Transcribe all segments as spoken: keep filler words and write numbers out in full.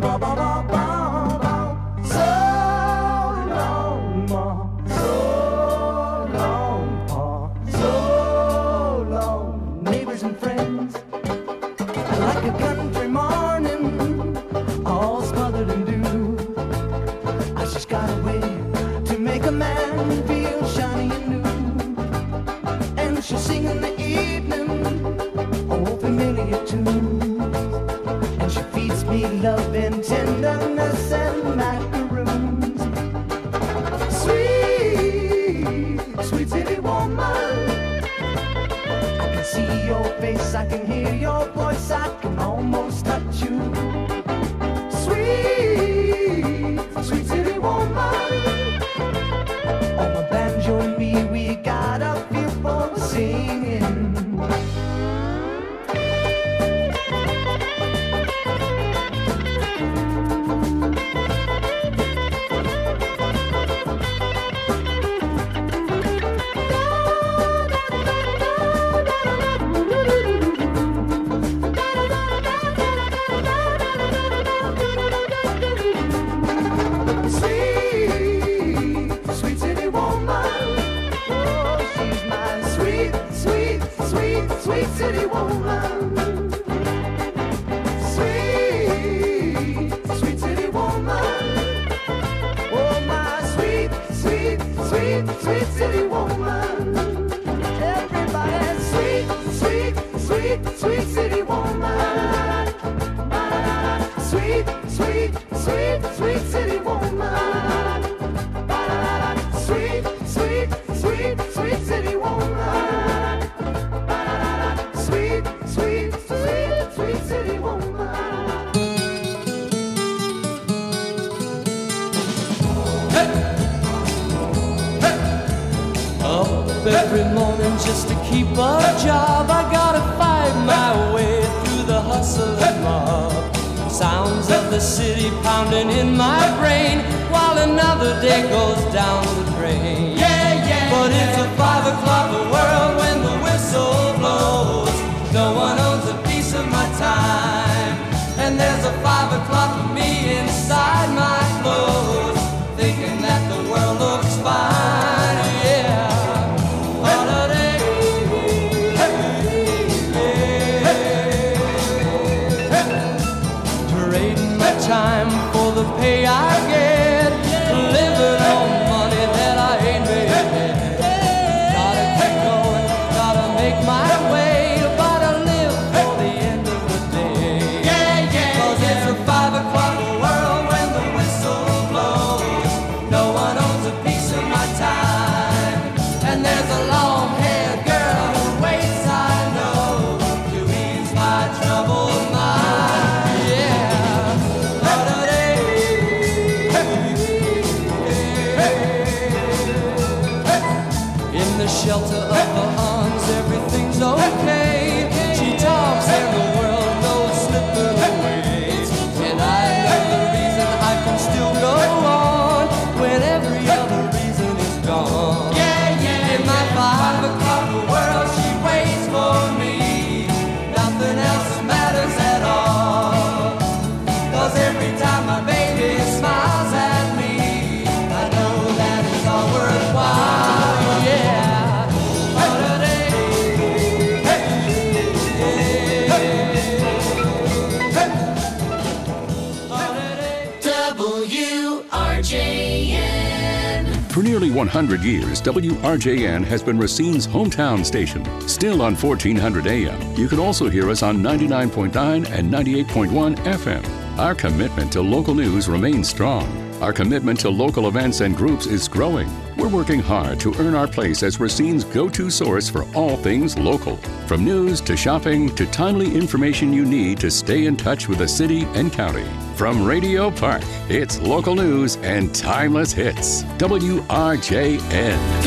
For nearly one hundred years, W R J N has been Racine's hometown station. Still on fourteen hundred A M, you can also hear us on ninety-nine point nine and ninety-eight point one F M. Our commitment to local news remains strong. Our commitment to local events and groups is growing. We're working hard to earn our place as Racine's go-to source for all things local. From news to shopping to timely information you need to stay in touch with the city and county. From Radio Park, it's local news and timeless hits. W R J N.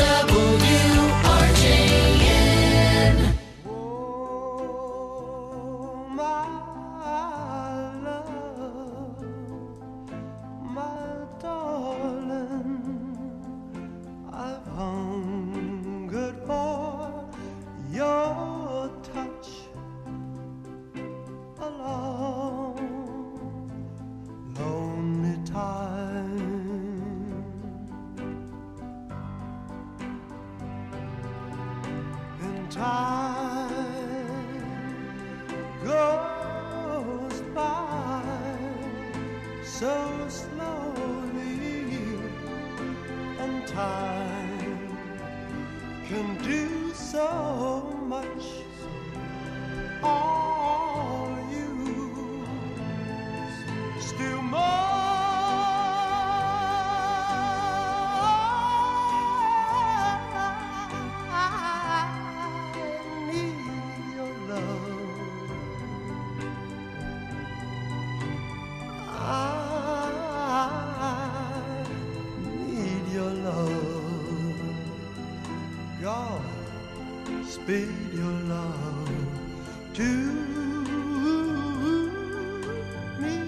W R J N. Oh, my love, my darling, I've hungered for your touch a long, time can do so much. All you still more. I need your love. I need your love. God, speed your love to me.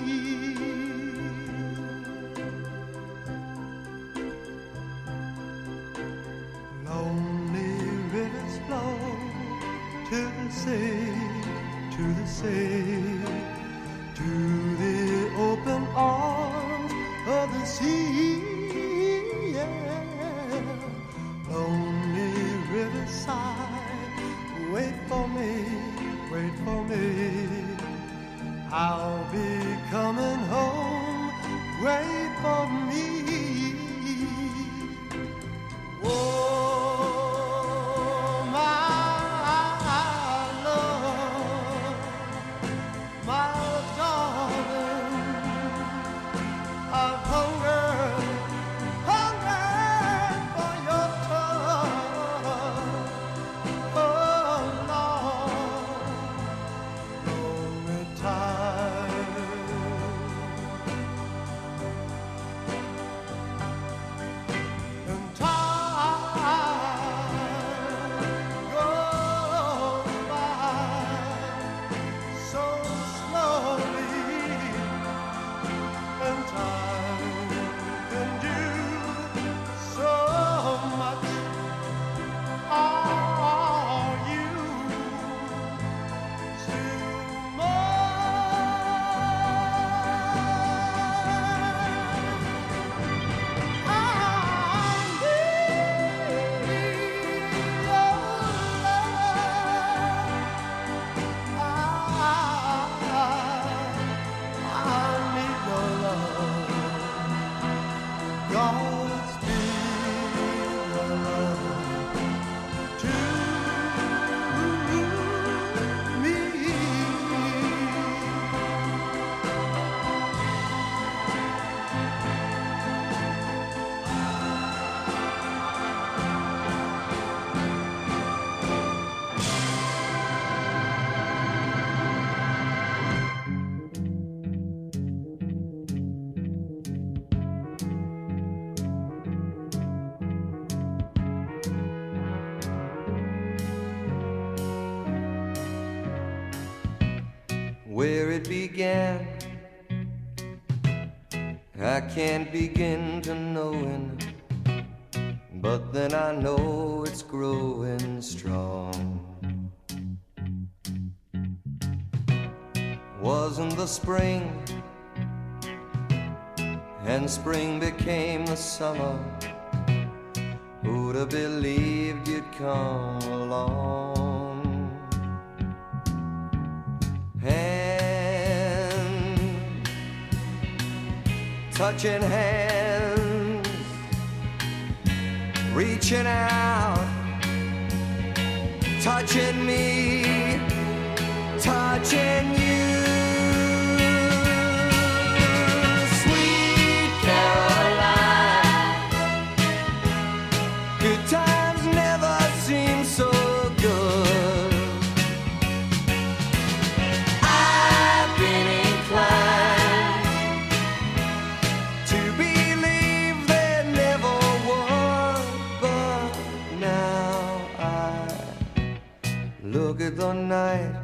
Lonely rivers flow to the sea, to the sea, to the open arms of the sea. Yeah. Lonely riverside, wait for me, wait for me. I'll be coming home, wait for me. Oh, my love, my darling, I've hungered, hungered for your touch. Oh, Lord, lonely time. And time goes by so slowly, and time can do so much. Are you still where it began, I can't begin to knowing, but then I know it's growing strong. Wasn't the spring, and spring became the summer. Who'd have believed you'd come along? Hand, touching hands, reaching out, touching me, touching you. Sweet Caroline, good times never seem so good. I've been inclined to believe there never was, but now I look at the night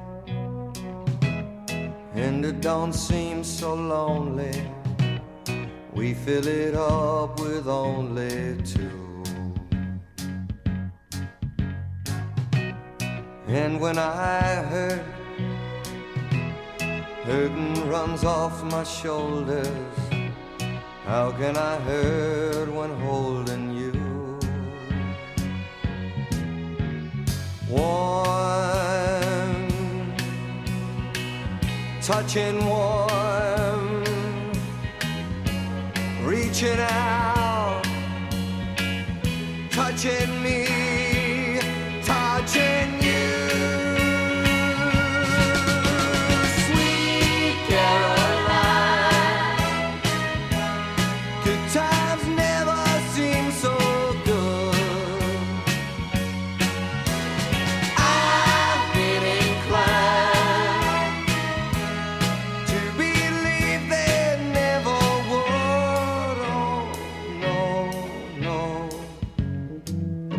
and it don't seem so lonely. We fill it up with only two. And when I hurt, hurting runs off my shoulders. How can I hurt when holding you? Warm, touching warm, reaching out, touching me, touching you. Sweet Caroline, good times never seem so good. I've been inclined to believe they never would. Oh, no, no.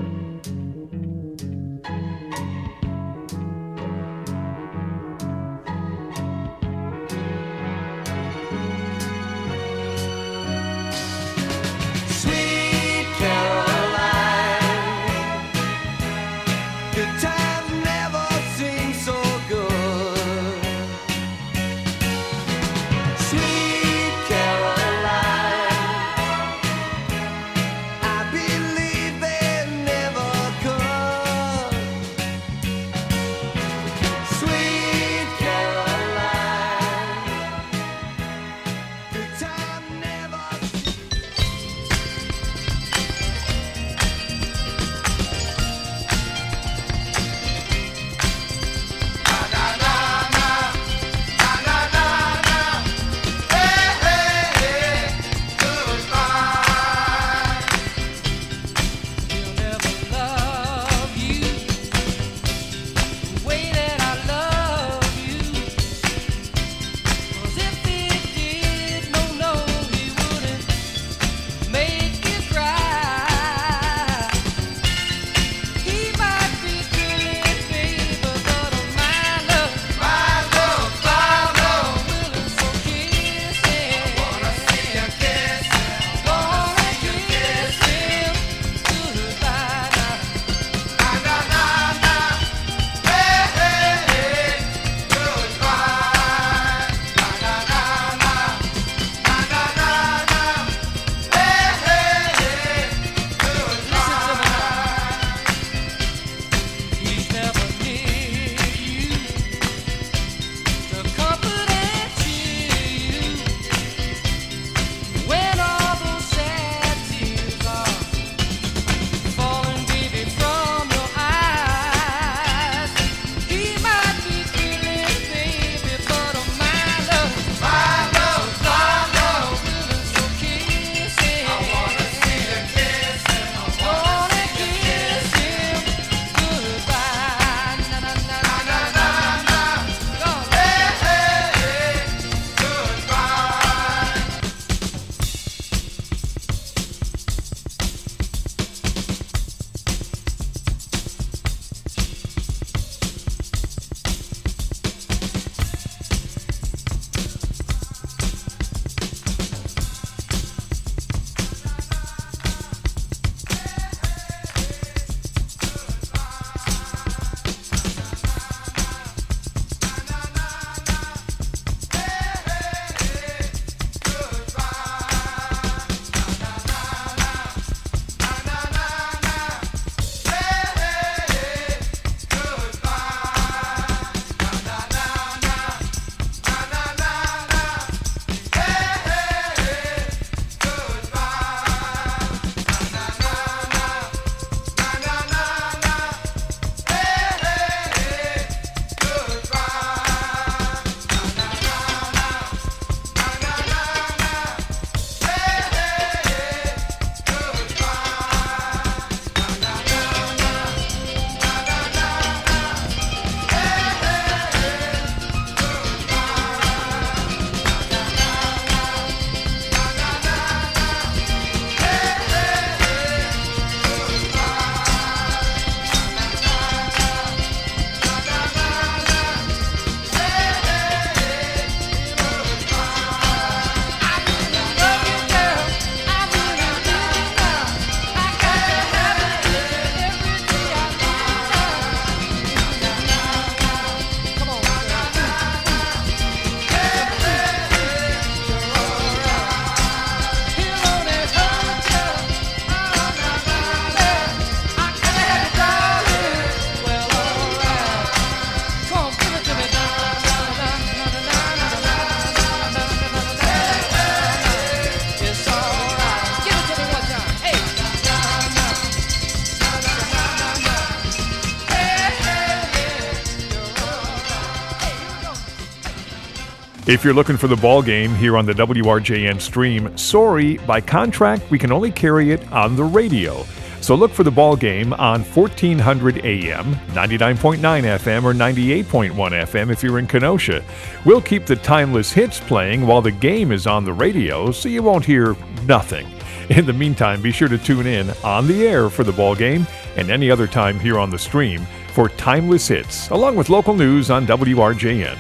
If you're looking for the ball game here on the W R J N stream, sorry, by contract, we can only carry it on the radio. So look for the ball game on fourteen hundred A M, ninety-nine point nine F M, or ninety-eight point one F M if you're in Kenosha. We'll keep the timeless hits playing while the game is on the radio, so you won't hear nothing. In the meantime, be sure to tune in on the air for the ball game and any other time here on the stream for timeless hits, along with local news on W R J N.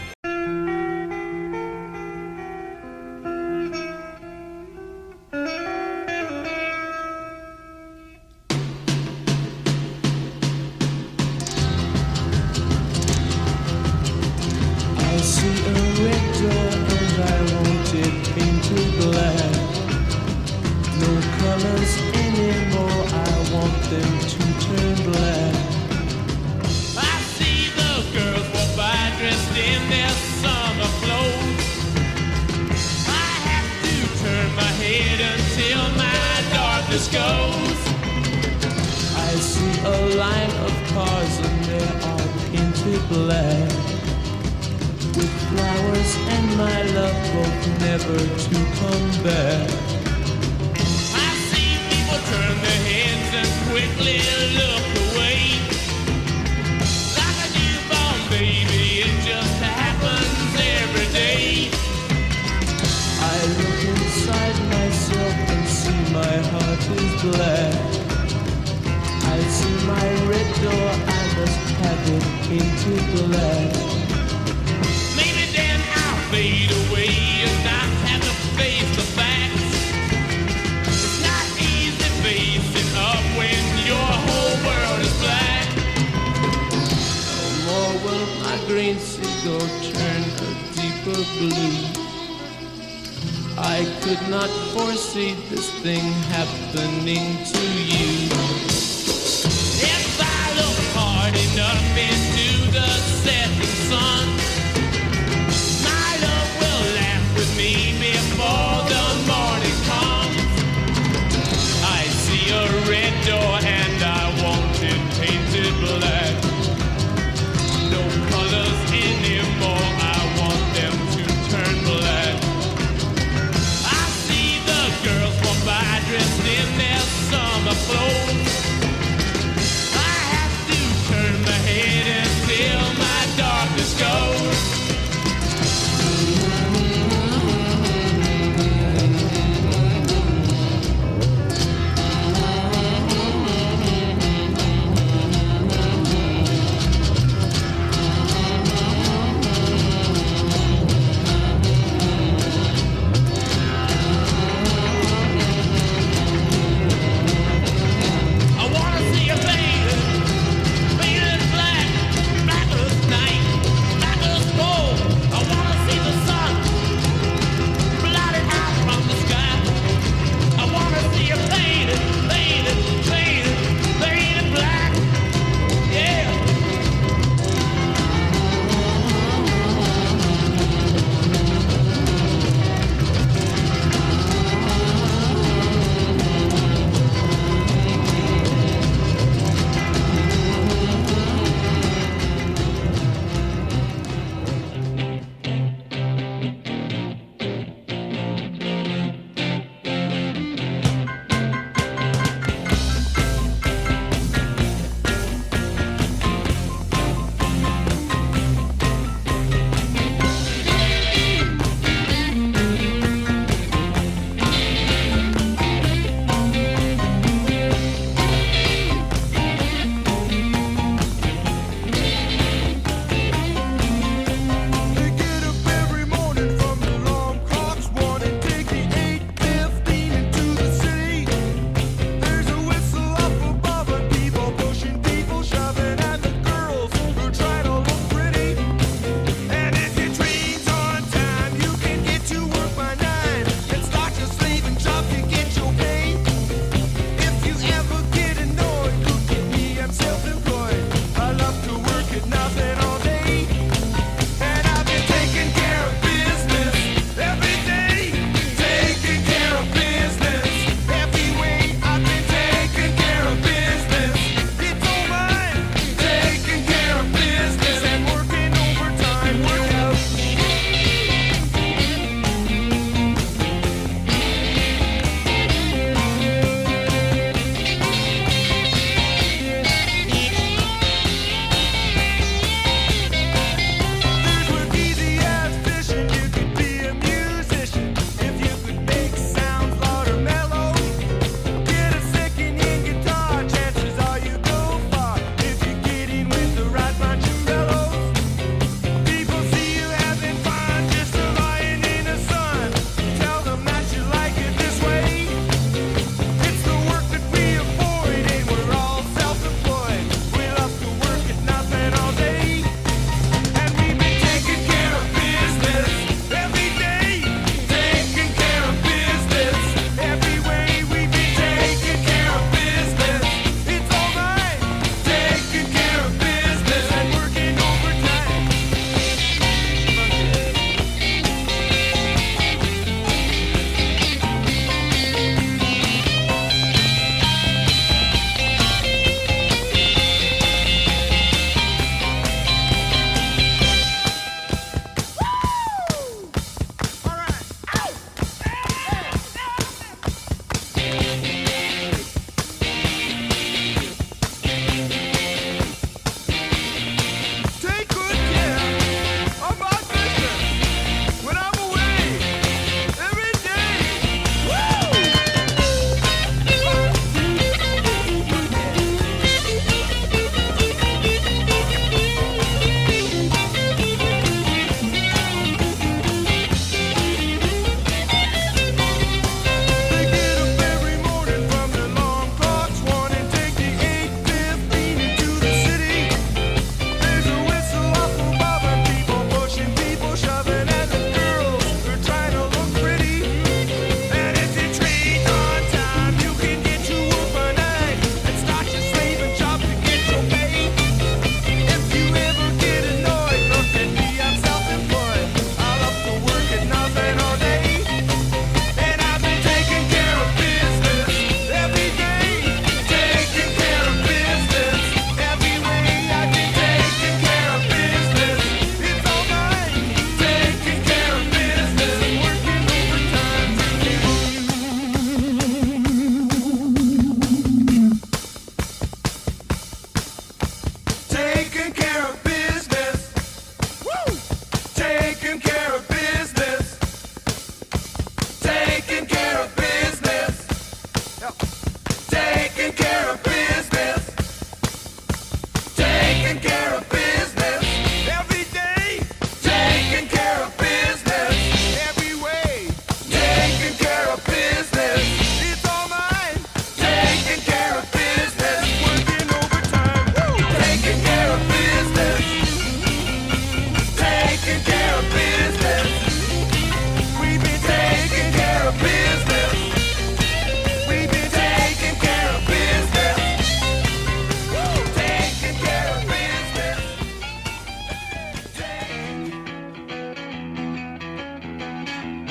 Clothes. I have to turn my head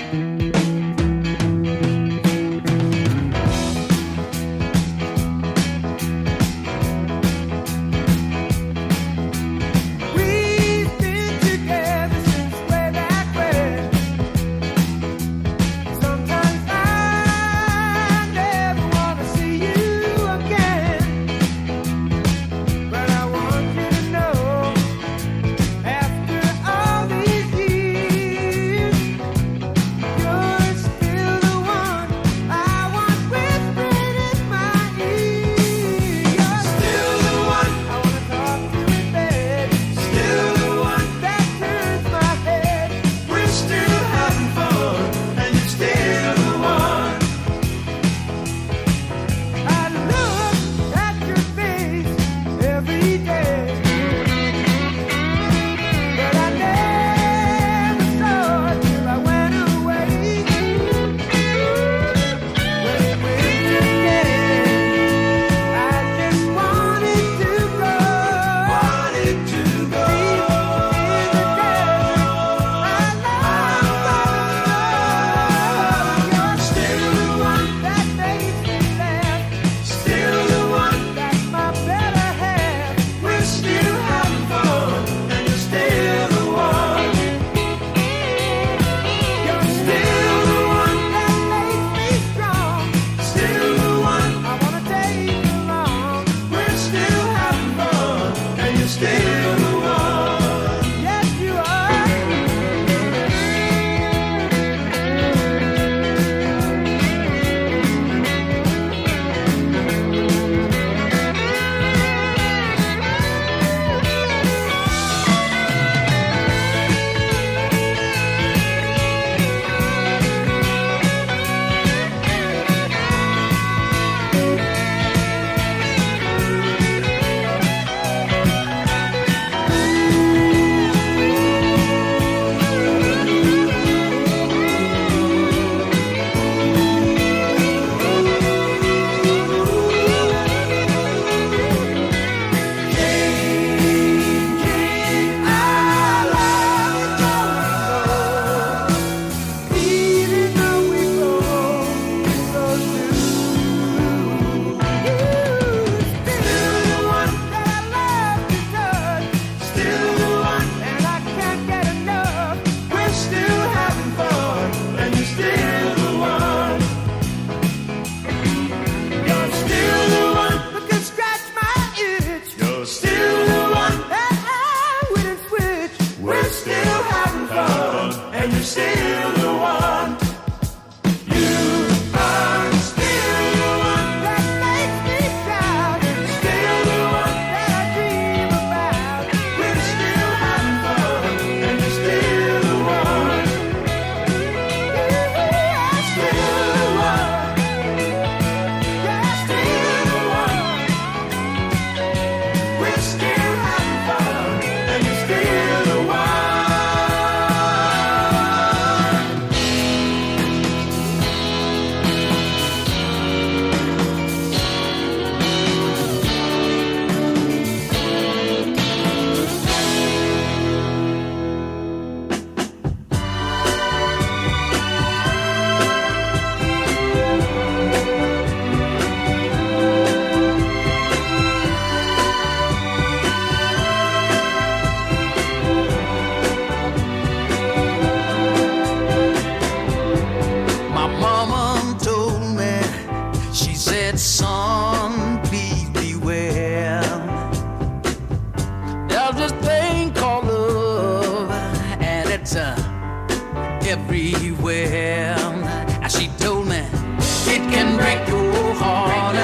everywhere. As she told me, it can break your heart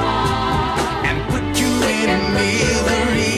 out and put you in misery.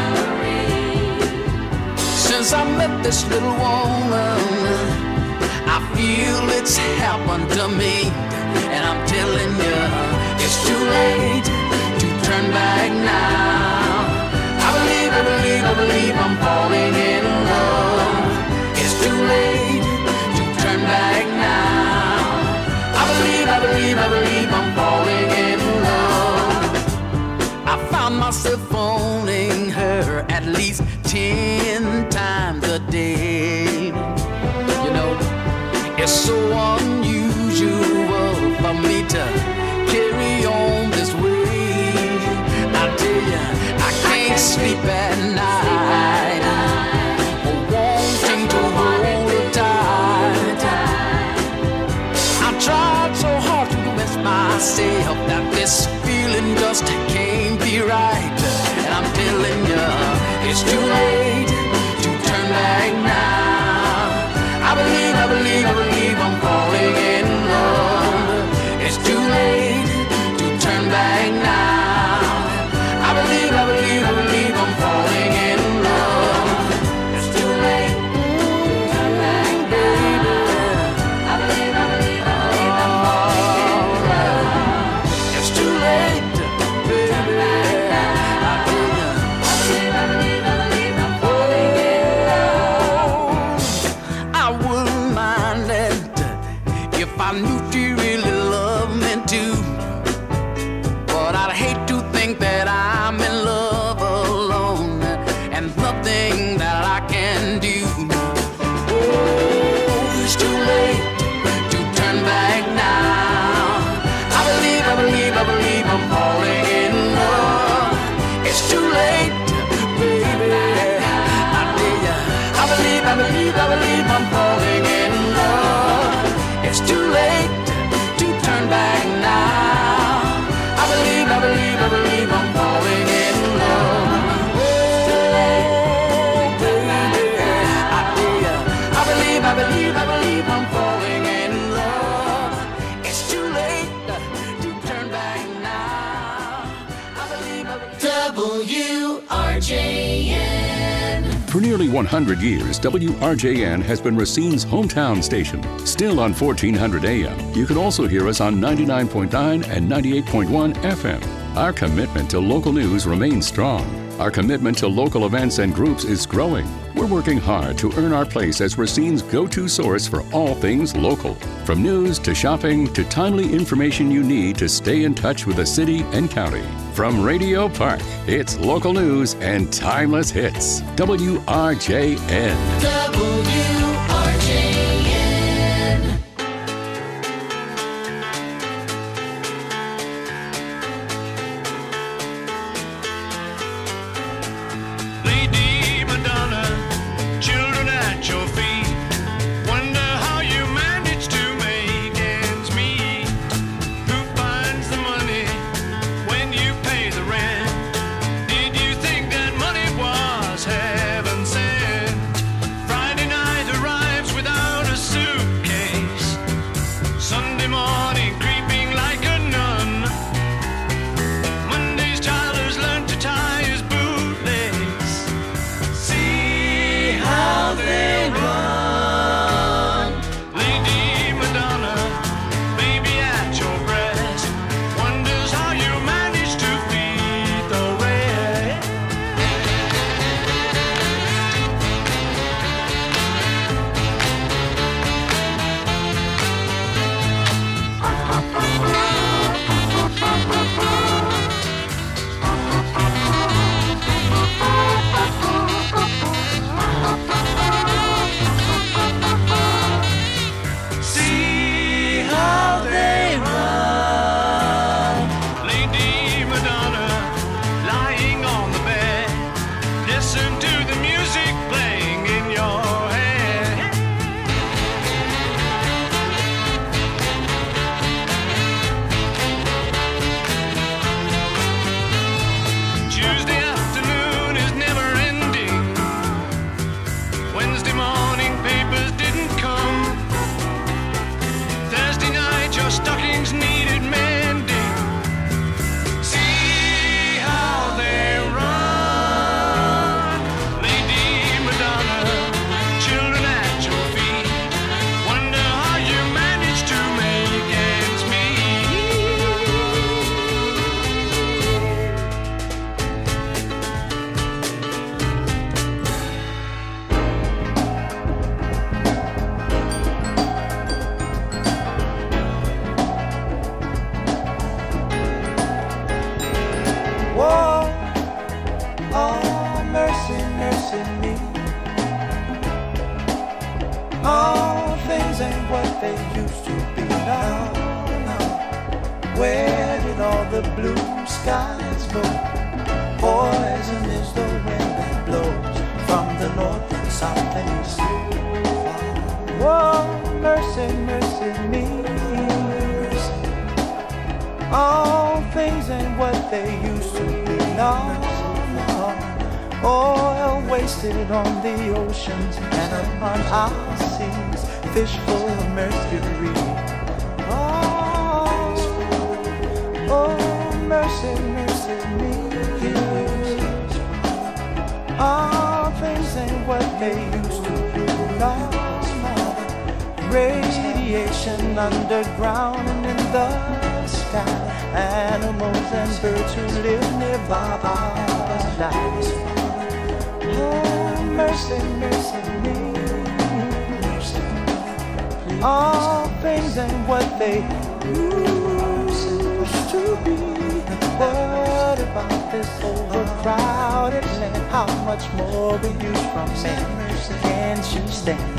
Since I met this little woman, I feel it's happened to me. And I'm telling you, it's too late to turn back now. I believe, I believe, I believe I'm falling in love. It's too late to turn back now. I believe, I believe, I believe I'm falling in love. I found myself phoning her at least ten times a day. You know, It's so unusual for me to carry on this way. I tell you, I can't sleep at night, wanting to hold her tight. I tried so hard to convince myself that this feeling just can't be right. And I'm telling you, it's too late to turn back now. I believe, I believe, I believe I'm falling in love. It's too late to turn back now. I believe, I believe, I believe I'm falling in love. It's too late to turn back, baby. I believe, I believe, I believe I'm falling in love. It's too late, baby. I believe, I believe, I believe, I believe I'm falling in love. I wouldn't mind it if I knew she really loved me too. But I'd hate to think that I'm in love alone and nothing that I can do. Oh, it's too late to turn back now. I believe, I believe, I believe I'm falling in love. It's too late, baby. I tell ya, I believe, I believe, I believe I'm falling in love. It's too late to turn back now. I believe, I believe, I believe I'm falling in love. Oh, baby, I tell ya, I believe, I believe, I believe I'm falling in love. It's too late to turn back now. I believe, I believe. W R J N. For nearly one hundred years, W R J N has been Racine's hometown station. Still on fourteen hundred A M. You can also hear us on ninety-nine point nine and ninety-eight point one F M. Our commitment to local news remains strong. Our commitment to local events and groups is growing. We're working hard to earn our place as Racine's go-to source for all things local. From news to shopping to timely information you need to stay in touch with the city and county. From Radio Park, it's local news and timeless hits. W R J N. W R J N. Lady Madonna, children at your feet. Wonder how you manage to make ends meet. Who finds the money when you pay the rent? Did you think that money was heaven sent? Friday night they used to be. No, no. Where did all the blue skies go? Poison is the wind that blows from the north and south and east. Oh, mercy, mercy me. All things ain't what they used to be. No, no. Oil wasted on the oceans and upon our seas, fish full of mercury. Oh, oh, mercy, mercy me. All things ain't what they used to be. No, no. Radiation underground and in the sky. Animals and birds who live nearby our lives. Oh, mercy, mercy me. All things ain't what they used to be. What about this overcrowded land? How much more abuse from man can't you stand?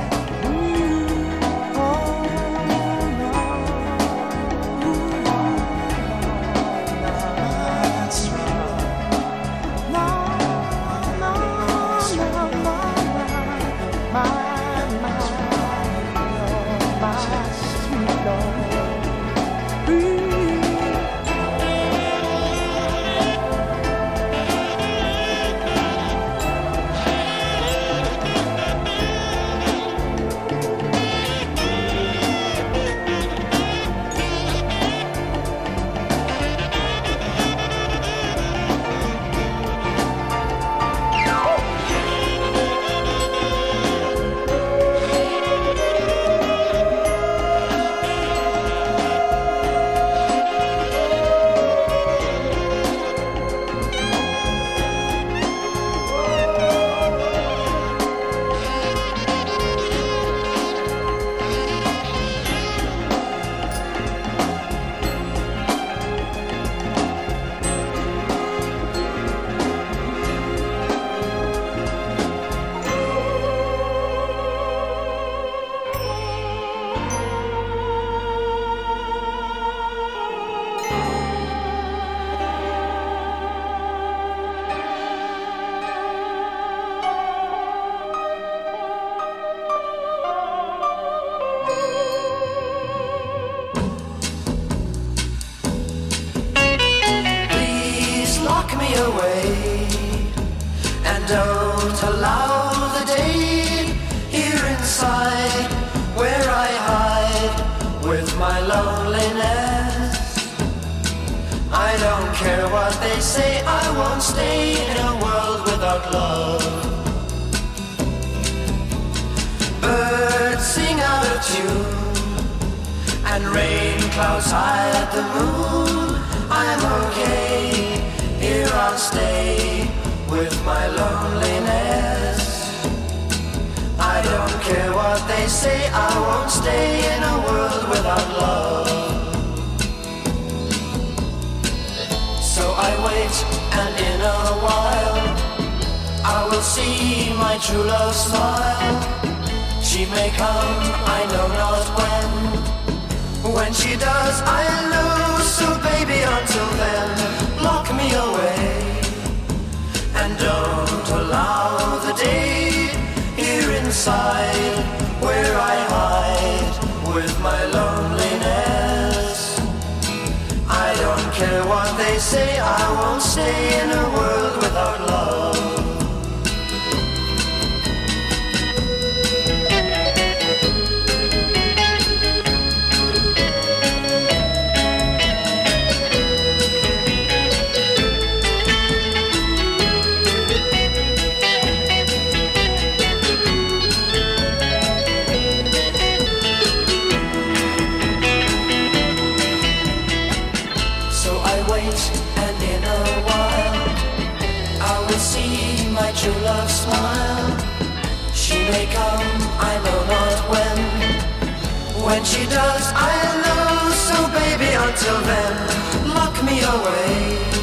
When she does, I'll know. So baby, until then, lock me away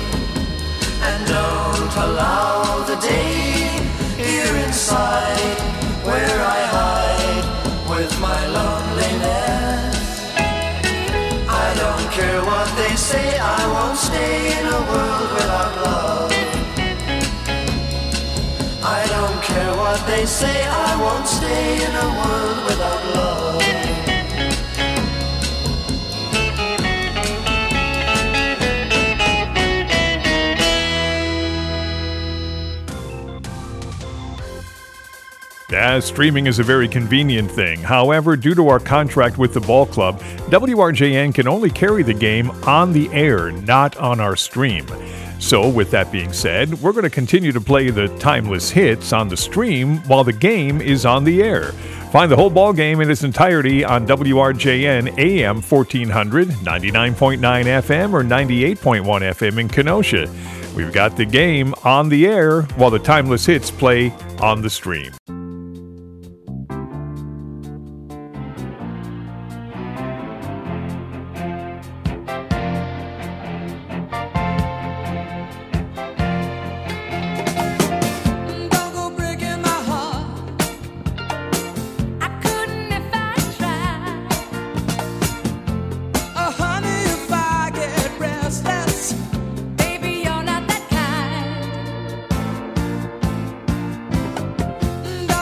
and don't allow the day here inside where I hide with my loneliness. say I won't stay in a world without love. Yeah, streaming is a very convenient thing. However, due to our contract with the ball club, W R J N can only carry the game on the air, not on our stream. So, with that being said, we're going to continue to play the timeless hits on the stream while the game is on the air. Find the whole ball game in its entirety on W R J N A M fourteen hundred, ninety-nine point nine F M, or ninety-eight point one F M in Kenosha. We've got the game on the air while the timeless hits play on the stream. Don't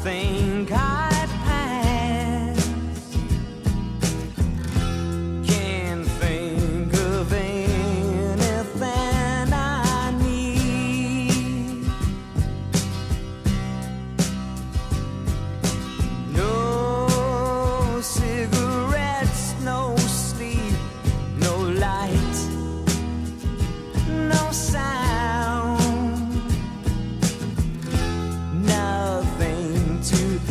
think I'd pass. Can't think of anything I need. No cigarettes, no sleep, no light, no sound, nothing to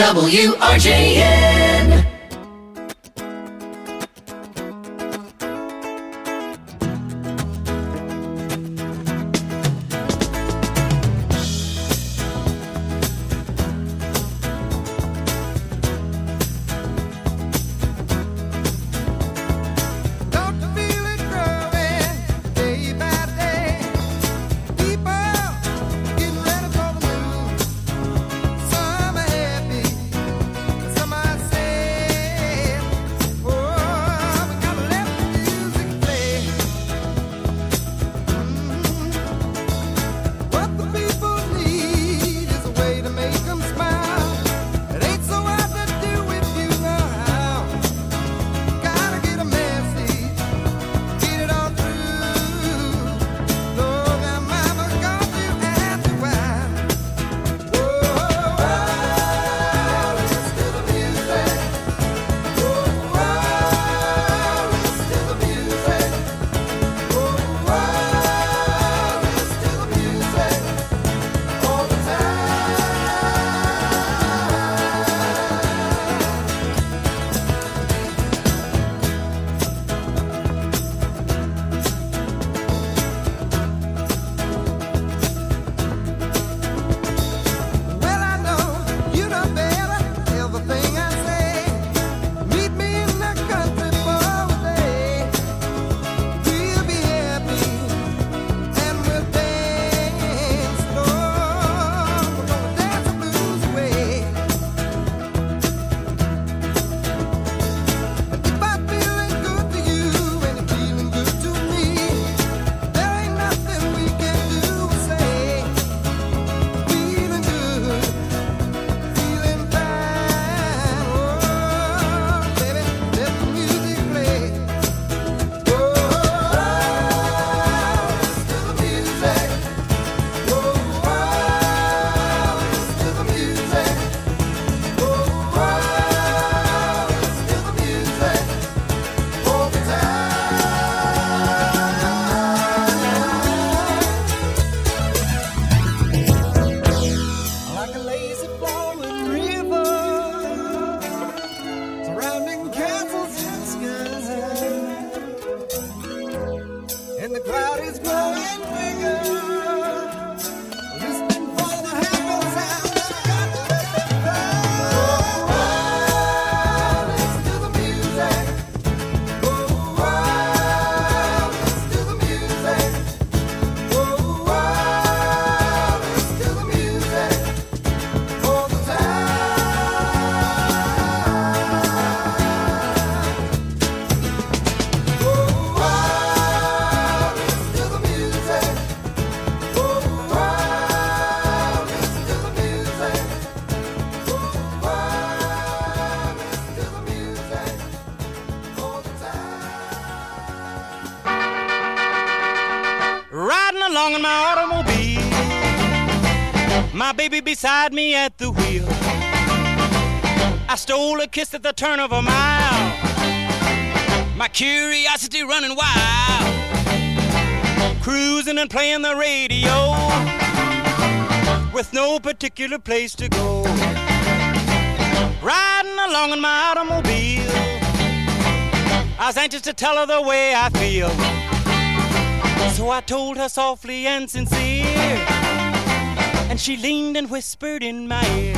W R J N. Along in my automobile, my baby beside me at the wheel. I stole a kiss at the turn of a mile, my curiosity running wild, cruising and playing the radio with no particular place to go. Riding along in my automobile, I was anxious to tell her the way I feel. So I told her softly and sincere, and she leaned and whispered in my ear,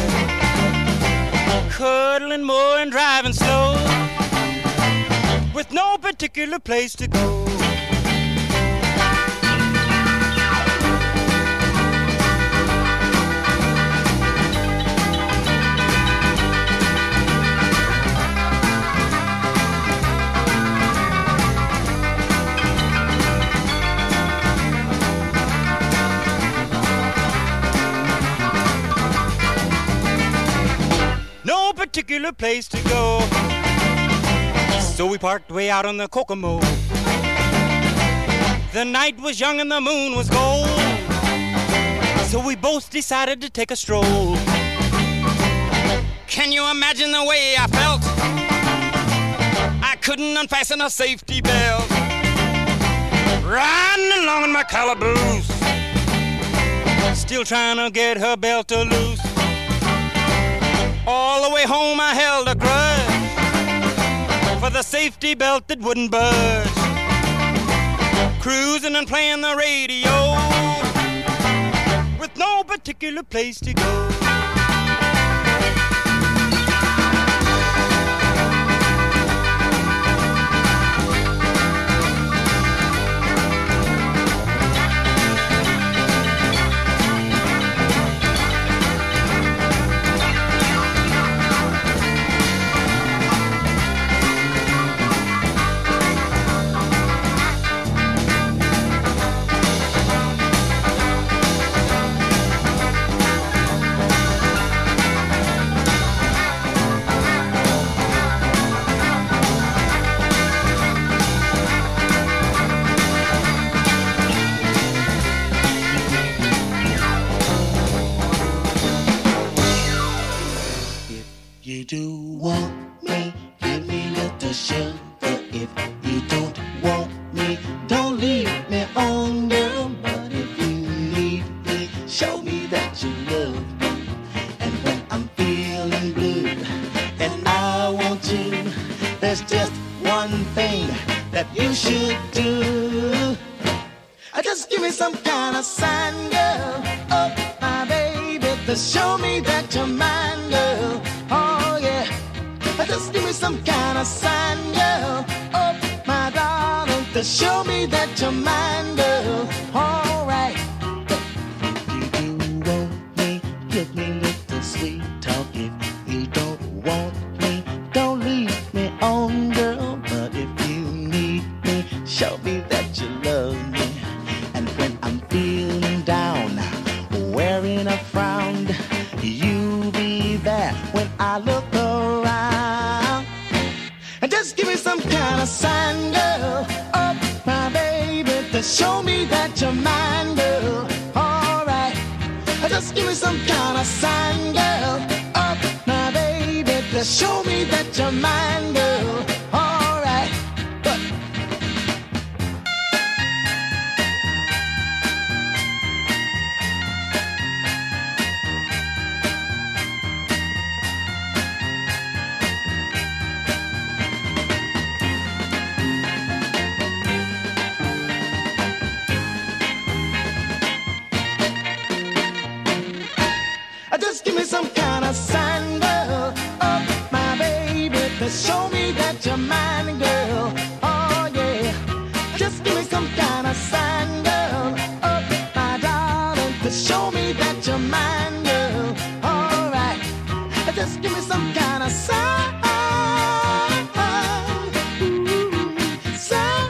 cuddling more and driving slow, with no particular place to go. Particular place to go. So we parked way out on the Kokomo. The night was young and the moon was gold, so we both decided to take a stroll. Can you imagine the way I felt? I couldn't unfasten a safety belt, riding along in my calaboose, still trying to get her belt to loose. All the way home I held a grudge for the safety belt that wouldn't budge. Cruising and playing the radio with no particular place to go. You do want me, give me little sugar. If you don't want me, don't leave me on, girl. But if you need me, show me that you love me. And when I'm feeling blue and I want you, there's just one thing that you should do. Just give me some kind of sign, girl. Oh, my baby, to show me that you're mine, girl. Oh, yeah. Just give me some kind of sign, girl. Oh, my darling, to show me that you're mine, girl. All right. If you do want me, give me little sweet talk. If you don't want me, don't leave me on, girl. But if you need me, show me that you love me. And when I'm feeling down, wearing a frown, you be there when I look around. And just give me some kind of sign, girl. Oh, my baby, to show me that you're mine, girl. All right. Just give me some kind of sign, girl. Oh, my baby, to show me that you're mine, girl. All right. But just give me some kind of sign, girl. Oh, my baby, to show me that you're mine, girl. Oh, yeah. Just give me some kind of sign, girl. Oh, my darling, to show me that you're mine, girl. All right. Just give me some kind of sign. Ooh, sign.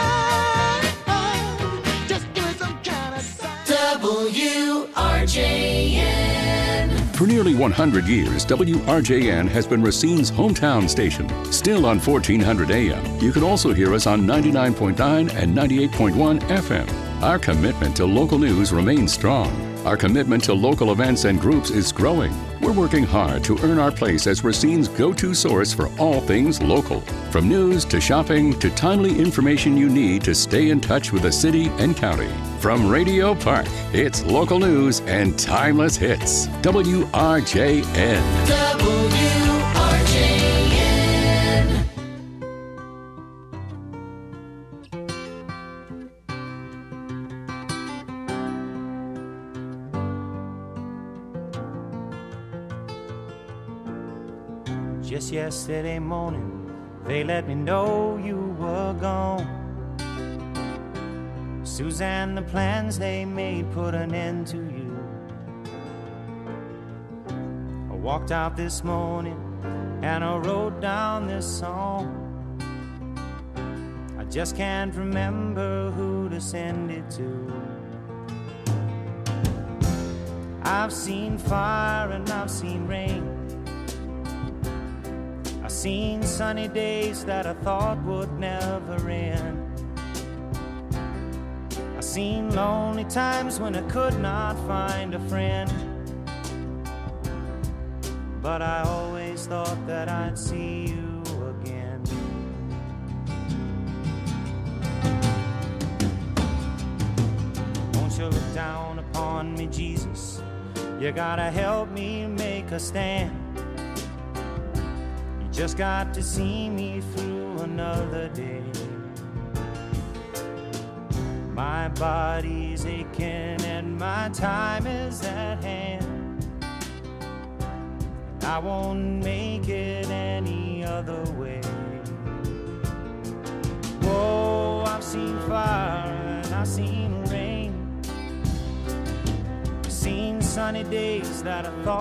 Just give me some kind of sign. W R J N. For nearly one hundred years, W R J N has been Racine's hometown station. Still on fourteen hundred A M, you can also hear us on ninety-nine point nine and ninety-eight point one F M. Our commitment to local news remains strong. Our commitment to local events and groups is growing. We're working hard to earn our place as Racine's go-to source for all things local. From news to shopping to timely information you need to stay in touch with the city and county. From Radio Park, it's local news and timeless hits. W R J N. W R J N. Just yesterday morning, they let me know you were gone. Suzanne, the plans they made put an end to you. I walked out this morning and I wrote down this song. I just can't remember who to send it to. I've seen fire and I've seen rain. I've seen sunny days that I thought would never end. I've seen lonely times when I could not find a friend. But I always thought that I'd see you again. Won't you look down upon me, Jesus? You gotta help me make a stand. just got to see me through another day. My body's aching and my time is at hand. I won't make it any other way. Whoa, I've seen fire and I've seen rain. I've seen sunny days that I thought